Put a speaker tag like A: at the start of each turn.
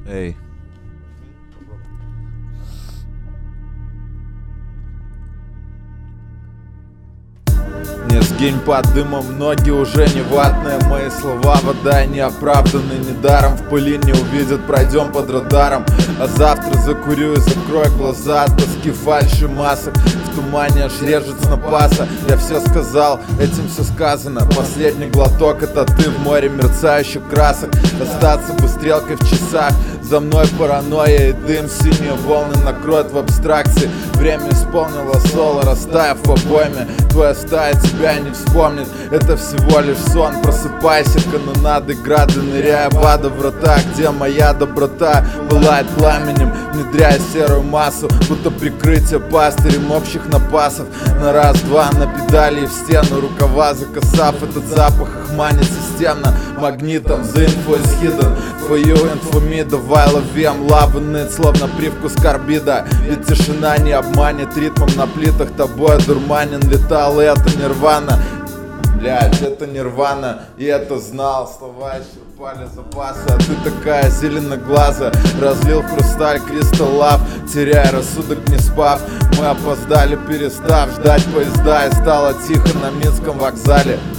A: Эй. Не сгинь под дымом, ноги уже не ватные. Мои слова вода не оправданы недаром. В пыли не увидят, пройдем под радаром. А завтра закурю и закрою глаза от тоски, фальши, масок. В тумане аж режет снопаса. Я все сказал, этим все сказано. Последний глоток — это ты в море мерцающих красок. Остаться бы стрелкой в часах. За мной паранойя и дым, синие волны накроют в абстракции. Время исполнило соло, растаяв в обойме. Твоя стая тебя не вспомнит, это всего лишь сон. Просыпайся, канонады, грады, ныряя в ада врата, где моя доброта пылает пламенем, внедряя серую массу, будто прикрытие пастырем общих напасов. На раз-два, на педали и в стену, рукава закосав. Этот запах их манит системно, магнитом. The info is hidden, for you and for me. Давай ловим, love in it, словно привкус карбида. Ведь тишина не обманет, ритмом на плитах тобой одурманен. Летал, и это нирвана. Блять, это нирвана, и это знал. Слова исчерпали запасы, а ты такая зеленоглазая. Разлил в хрусталь Crystal Love, теряя рассудок не спав. Мы опоздали, перестав ждать поезда, и стало тихо на Минском вокзале.